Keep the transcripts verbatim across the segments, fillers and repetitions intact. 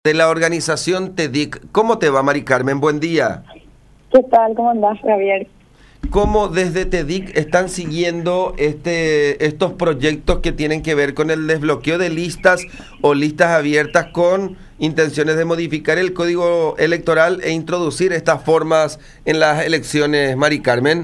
De la organización T D I C. ¿Cómo te va, Mari Carmen? Buen día. ¿Qué tal? ¿Cómo andás, Javier? ¿Cómo desde T D I C están siguiendo este, estos proyectos que tienen que ver con el desbloqueo de listas o listas abiertas con intenciones de modificar el código electoral e introducir estas formas en las elecciones, Mari Carmen?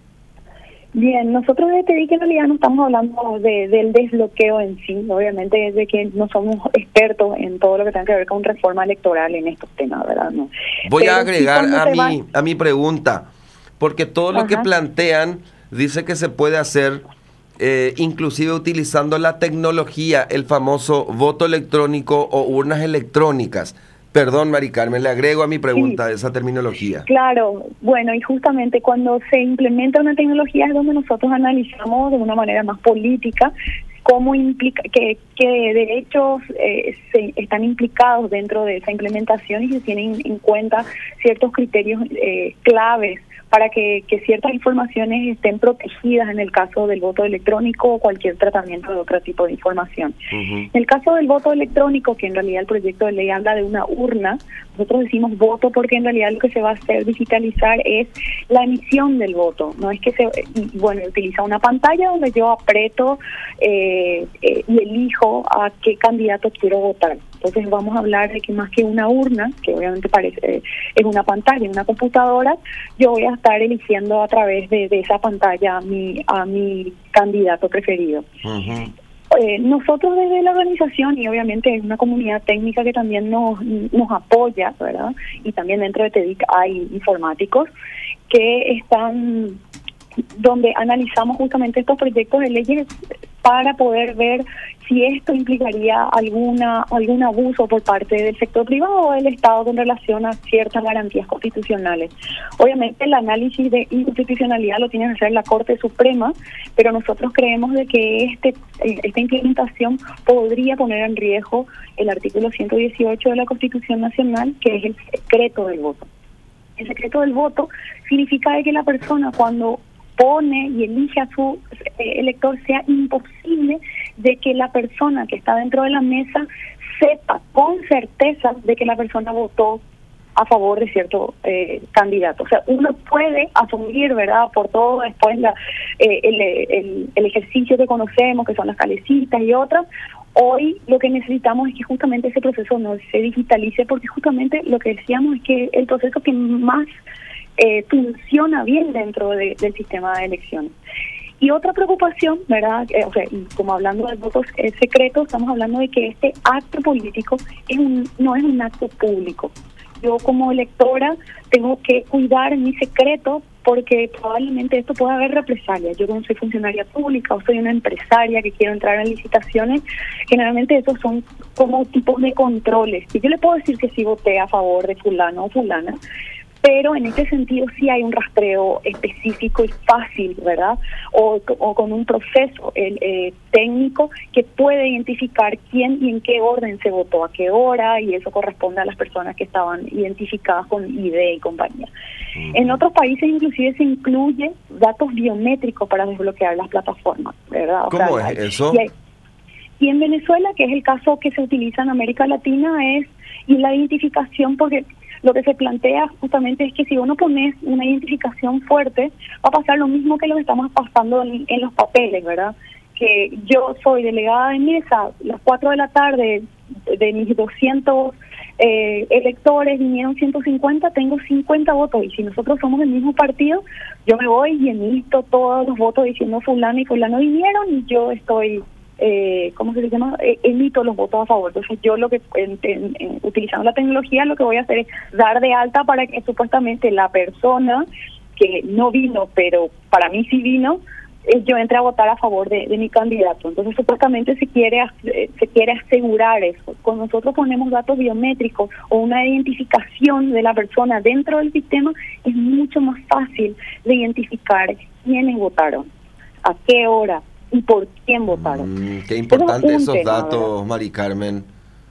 Bien, nosotros de T D I C en realidad no estamos hablando de, del desbloqueo en sí, obviamente es de que no somos expertos en todo lo que tenga que ver con reforma electoral en estos temas, ¿verdad? No. Voy Pero a sí, agregar cuando a te mi, vas- a mi pregunta, porque todo lo que Ajá. plantean dice que se puede hacer eh, inclusive utilizando la tecnología, el famoso voto electrónico o urnas electrónicas. Perdón, Mari Carmen, le agrego a mi Sí, pregunta esa terminología. claro, bueno, y justamente cuando se implementa una tecnología es donde nosotros analizamos de una manera más política cómo implica, qué, qué derechos eh, se están implicados dentro de esa implementación y se tienen en cuenta ciertos criterios eh, claves para que, que ciertas informaciones estén protegidas en el caso del voto electrónico o cualquier tratamiento de otro tipo de información. Uh-huh. En el caso del voto electrónico, que en realidad el proyecto de ley habla de una urna, nosotros decimos voto porque en realidad lo que se va a hacer digitalizar es la emisión del voto. No es que se, y, bueno, utiliza una pantalla donde yo aprieto eh, eh, y elijo a qué candidato quiero votar. Entonces vamos a hablar de que más que una urna, que obviamente parece eh, es una pantalla, una computadora, yo voy a estar eligiendo a través de, de esa pantalla a mi, a mi candidato preferido. Uh-huh. Eh, nosotros desde la organización y obviamente es una comunidad técnica que también nos, nos apoya, ¿verdad? Y también dentro de T D I C hay informáticos que están donde analizamos justamente estos proyectos de leyes para poder ver si esto implicaría alguna algún abuso por parte del sector privado o del Estado con relación a ciertas garantías constitucionales. Obviamente el análisis de inconstitucionalidad lo tiene que hacer la Corte Suprema, pero nosotros creemos de que este esta implementación podría poner en riesgo el artículo ciento dieciocho de la Constitución Nacional, que es el secreto del voto. El secreto del voto significa de que la persona cuando pone y elige a su eh, elector sea imposible de que la persona que está dentro de la mesa sepa con certeza de que la persona votó a favor de cierto eh, candidato. O sea, uno puede asumir, ¿verdad?, por todo después la, eh, el, el, el ejercicio que conocemos, que son las calecitas y otras. Hoy lo que necesitamos es que justamente ese proceso no se digitalice, porque justamente lo que decíamos es que el proceso que más eh, funciona bien dentro de, del sistema de elecciones. Y otra preocupación, ¿verdad? Eh, o sea, y como hablando de votos eh, secretos, estamos hablando de que este acto político es un, no es un acto público. Yo como electora tengo que cuidar mi secreto porque probablemente esto pueda haber represalias. Yo como soy funcionaria pública o soy una empresaria que quiero entrar en licitaciones, generalmente esos son como tipos de controles. Y yo le puedo decir que sí voté a favor de fulano o fulana, pero en este sentido sí hay un rastreo específico y fácil, ¿verdad? O, o con un proceso el, eh, técnico que puede identificar quién y en qué orden se votó, a qué hora, y eso corresponde a las personas que estaban identificadas con I D y compañía. Uh-huh. En otros países inclusive se incluye datos biométricos para desbloquear las plataformas, ¿verdad? O ¿Cómo sea, es eso? Y, hay, y en Venezuela, que es el caso que se utiliza en América Latina, es y la identificación, porque lo que se plantea justamente es que si uno pone una identificación fuerte, va a pasar lo mismo que lo que estamos pasando en, en los papeles, ¿verdad? Que yo soy delegada de mesa, a las cuatro de la tarde, de, de mis doscientos eh, electores vinieron ciento cincuenta, tengo cincuenta votos, y si nosotros somos del mismo partido, yo me voy y emito todos los votos diciendo fulano y fulano vinieron, y yo estoy... Eh, ¿cómo se llama? Eh, emito los votos a favor. Entonces yo lo que, en, en, en, utilizando la tecnología, lo que voy a hacer es dar de alta para que supuestamente la persona que no vino, pero para mí sí vino, eh, yo entre a votar a favor de, de mi candidato. Entonces supuestamente se quiere, eh, se quiere asegurar eso. Cuando nosotros ponemos datos biométricos o una identificación de la persona dentro del sistema, es mucho más fácil de identificar quiénes votaron, a qué hora y por quién votaron. Mm, qué importante es esos tema, datos, ¿verdad? Mari Carmen.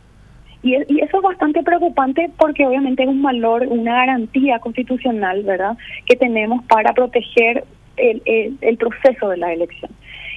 Y, y eso es bastante preocupante porque obviamente es un valor, una garantía constitucional, ¿verdad?, que tenemos para proteger el, el, el proceso de la elección.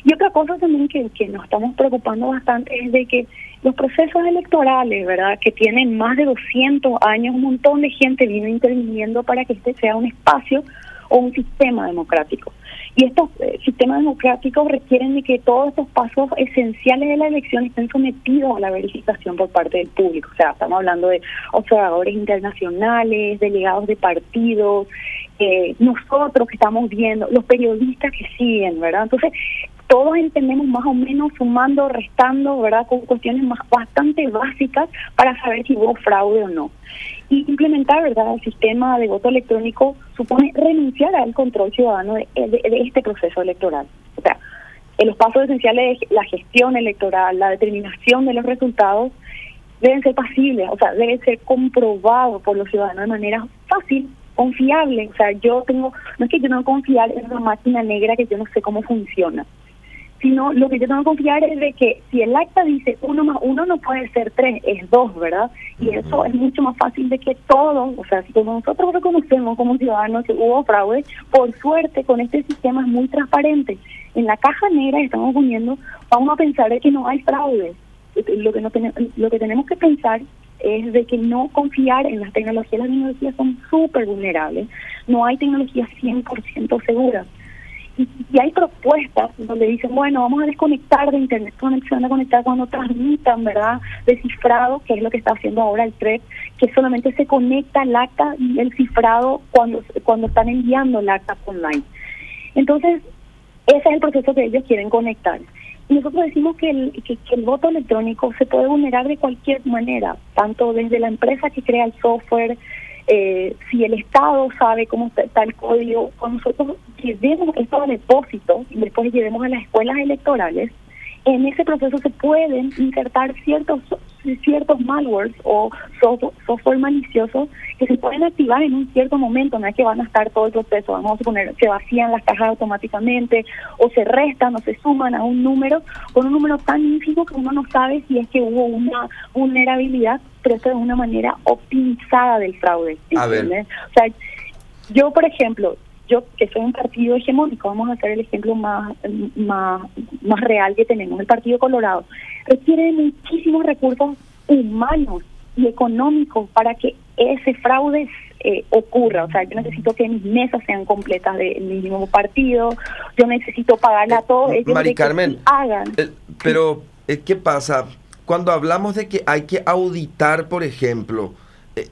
Y otra cosa también que, que nos estamos preocupando bastante es de que los procesos electorales, ¿verdad?, que tienen más de doscientos años, un montón de gente vino interviniendo para que este sea un espacio o un sistema democrático. Y estos eh, sistemas democráticos requieren de que todos estos pasos esenciales de la elección estén sometidos a la verificación por parte del público. O sea, estamos hablando de observadores internacionales, delegados de partidos, eh, nosotros que estamos viendo, los periodistas que siguen, ¿verdad? Entonces, todos entendemos más o menos sumando, restando, ¿verdad?, con cuestiones más bastante básicas para saber si hubo fraude o no. Y implementar, ¿verdad?, el sistema de voto electrónico supone renunciar al control ciudadano de, de, de este proceso electoral. O sea, en los pasos esenciales de la gestión electoral, la determinación de los resultados, deben ser pasibles, o sea, deben ser comprobados por los ciudadanos de manera fácil, confiable. O sea, yo tengo, no es que yo no confiar en una máquina negra que yo no sé cómo funciona, sino lo que yo tengo que confiar es de que si el acta dice uno más uno no puede ser tres, es dos, ¿verdad? Y eso es mucho más fácil de que todos, o sea, si como nosotros reconocemos como ciudadanos que hubo fraude, por suerte con este sistema es muy transparente. En la caja negra que estamos poniendo, vamos a pensar de que no hay fraude. Lo que, no tenemos, lo que tenemos que pensar es de que no confiar en las tecnologías. Las tecnologías son súper vulnerables, no hay tecnologías cien por ciento seguras. Y, y hay propuestas donde dicen, bueno, vamos a desconectar de internet, se van a conectar cuando transmitan, ¿verdad?, descifrado, que es lo que está haciendo ahora el T R E P, que solamente se conecta el acta y el cifrado cuando, cuando están enviando el acta online. Entonces, ese es el proceso que ellos quieren conectar. Y nosotros decimos que el, que, que el voto electrónico se puede vulnerar de cualquier manera, tanto desde la empresa que crea el software, Eh, si el Estado sabe cómo está el código, cuando nosotros llevemos estos depósitos y después llevemos a las escuelas electorales, en ese proceso se pueden insertar ciertos ciertos malwares o software, software maliciosos que se pueden activar en un cierto momento, no es que van a estar todo el proceso, vamos a suponer, se vacían las cajas automáticamente o se restan o se suman a un número, con un número tan ínfimo que uno no sabe si es que hubo una vulnerabilidad, pero eso es una manera optimizada del fraude. ¿Entiendes? O sea, yo, por ejemplo, yo que soy un partido hegemónico, vamos a hacer el ejemplo más, más, más real que tenemos, el Partido Colorado, requiere muchísimos recursos humanos y económicos para que ese fraude eh, ocurra. O sea, yo necesito que mis mesas sean completas del mismo partido, yo necesito pagarle a todos eh, ellos Mari de Carmen, que hagan. Eh, pero, eh, ¿qué pasa? Cuando hablamos de que hay que auditar, por ejemplo, eh,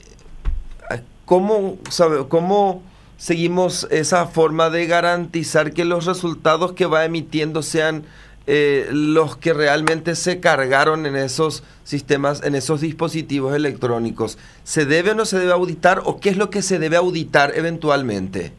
¿cómo, sabe, cómo seguimos esa forma de garantizar que los resultados que va emitiendo sean eh, los que realmente se cargaron en esos sistemas, en esos dispositivos electrónicos? ¿Se debe o no se debe auditar, o qué es lo que se debe auditar eventualmente?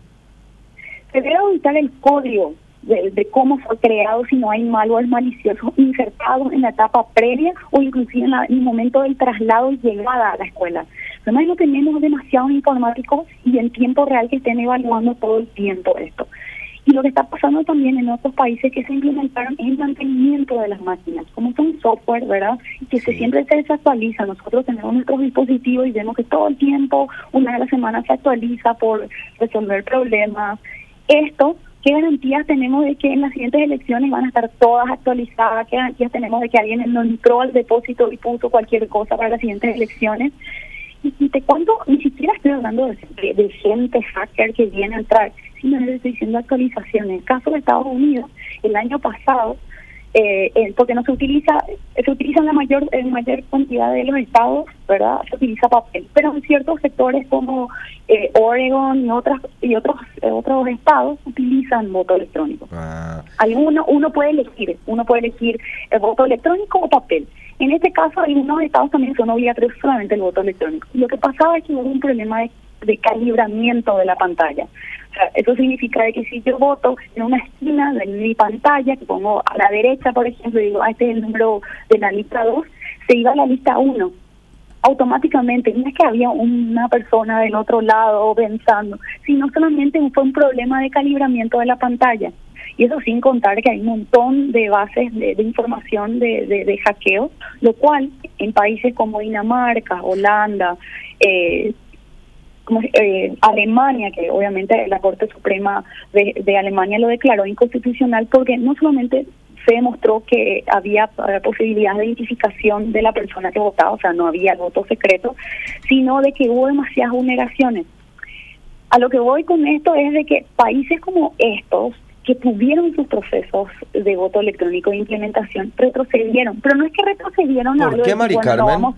Se debe auditar el código de, de cómo fue creado, si no hay malwares maliciosos insertados en la etapa previa o inclusive en, la, en el momento del traslado y llegada a la escuela. Además, no tenemos demasiados informáticos y en tiempo real que estén evaluando todo el tiempo esto. Y lo que está pasando también en otros países que se implementaron es el mantenimiento de las máquinas, como son software, ¿verdad? Y que se, siempre se desactualiza. Nosotros tenemos nuestros dispositivos y vemos que todo el tiempo, una vez a la semana, se actualiza por resolver problemas. Esto, ¿qué garantías tenemos de que en las siguientes elecciones van a estar todas actualizadas? ¿Qué garantías tenemos de que alguien no entró al depósito y puso cualquier cosa para las siguientes elecciones? Y, y te cuento, ni siquiera estoy hablando de, de, de gente hacker que viene a entrar, sino les estoy diciendo actualizaciones. En el caso de Estados Unidos, el año pasado, eh, eh, porque no se utiliza, se utiliza en la mayor en mayor cantidad de los estados, ¿verdad? Se utiliza papel, pero en ciertos sectores como eh, Oregon y otras y otros eh, otros estados utilizan voto electrónico. Ah. Hay uno uno puede elegir, uno puede elegir el voto electrónico o papel. En este caso, algunos estados también son obligatorios solamente el voto electrónico. Y lo que pasaba es que hubo un problema de, de calibramiento de la pantalla. O sea, eso significa de que si yo voto en una esquina de mi pantalla, que pongo a la derecha, por ejemplo, y digo, ah, este es el número de la lista dos, se iba a la lista uno. Automáticamente, no es que había una persona del otro lado pensando, sino solamente fue un problema de calibramiento de la pantalla. Y eso sin contar que hay un montón de bases de, de información de, de, de hackeo, lo cual en países como Dinamarca, Holanda, eh, como, eh, Alemania, que obviamente la Corte Suprema de, de Alemania lo declaró inconstitucional porque no solamente se demostró que había eh, posibilidad de identificación de la persona que votaba, o sea, no había voto secreto, sino de que hubo demasiadas vulneraciones. A lo que voy con esto es de que países como estos, que tuvieron sus procesos de voto electrónico de implementación, retrocedieron. Pero no es que retrocedieron a ¿Por lo qué, de, Mari bueno, Carmen? no vamos.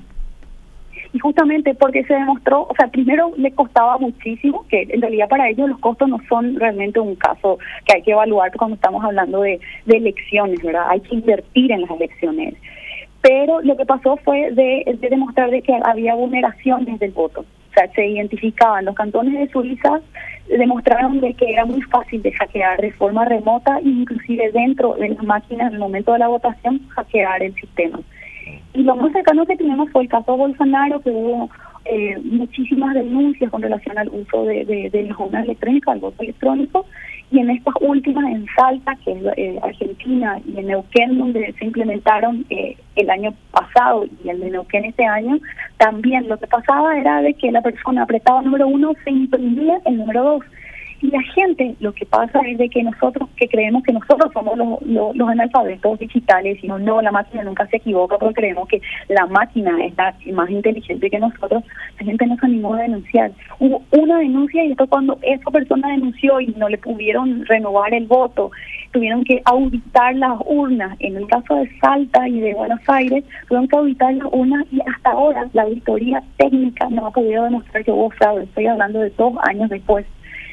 Y justamente porque se demostró, o sea, primero le costaba muchísimo, que en realidad para ellos los costos no son realmente un caso que hay que evaluar cuando estamos hablando de, de elecciones, ¿verdad? Hay que invertir en las elecciones. Pero lo que pasó fue de, de demostrar de que había vulneraciones del voto. O sea, se identificaban los cantones de Suiza, demostraron de que era muy fácil de hackear de forma remota e inclusive dentro de las máquinas en el momento de la votación hackear el sistema. Y lo más cercano que tenemos fue el caso de Bolsonaro, que hubo eh, muchísimas denuncias con relación al uso de, de, de las urnas electrónicas, al voto electrónico, y en estas últimas, en Salta, que es eh, Argentina, y en Neuquén, donde se implementaron eh, el año pasado, y el de Neuquén este año, también lo que pasaba era de que la persona apretaba el número uno, se imprimía el número dos. Y la gente, lo que pasa es de que nosotros, que creemos que nosotros somos los, los, los analfabetos digitales, y no, no, la máquina nunca se equivoca, porque creemos que la máquina es la más inteligente que nosotros, la gente no se animó a denunciar. Hubo una denuncia y esto cuando esa persona denunció y no le pudieron renovar el voto, tuvieron que auditar las urnas. En el caso de Salta y de Buenos Aires, tuvieron que auditar las urnas y hasta ahora la auditoría técnica no ha podido demostrar que hubo fraude. Estoy hablando de dos años después.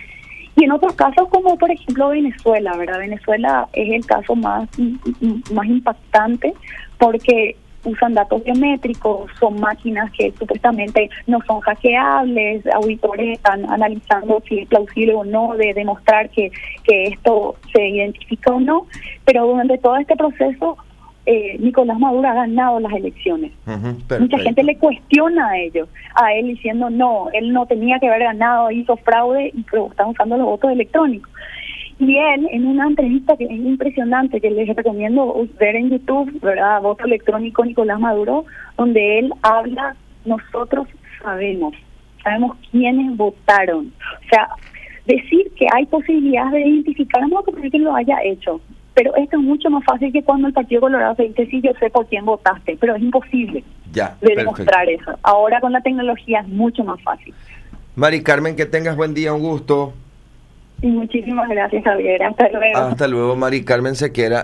Y en otros casos, como por ejemplo Venezuela, ¿verdad? Venezuela es el caso más, más impactante porque usan datos biométricos, son máquinas que supuestamente no son hackeables, auditores están analizando si es plausible o no de demostrar que, que esto se identifica o no, pero durante todo este proceso Eh, Nicolás Maduro ha ganado las elecciones. Uh-huh, mucha gente le cuestiona a ellos, a él diciendo no, él no tenía que haber ganado, hizo fraude y pero están usando los votos electrónicos. Y él, en una entrevista que es impresionante, que les recomiendo ver en YouTube, ¿verdad? Voto electrónico Nicolás Maduro, donde él habla, nosotros sabemos, sabemos quiénes votaron. O sea, decir que hay posibilidades de identificar, no porque que lo haya hecho. Pero esto es mucho más fácil que cuando el Partido Colorado te dice, sí, yo sé por quién votaste, pero es imposible ya, de demostrar eso. Ahora con la tecnología es mucho más fácil. Mari Carmen, que tengas buen día, un gusto. Y muchísimas gracias, Javier. Hasta luego. Hasta luego, Mari Carmen Sequera.